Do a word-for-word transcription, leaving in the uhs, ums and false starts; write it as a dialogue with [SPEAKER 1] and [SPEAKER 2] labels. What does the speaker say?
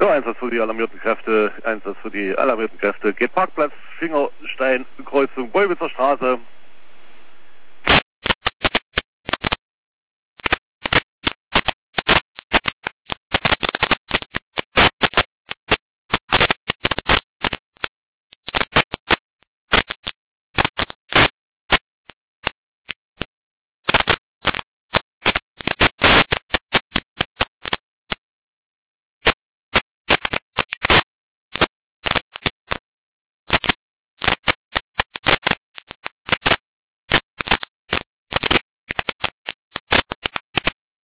[SPEAKER 1] So, Einsatz für die alarmierten Kräfte, Einsatz für die alarmierten Kräfte. Geht Parkplatz, Fingerstein, Kreuzung, Beubitzer Straße.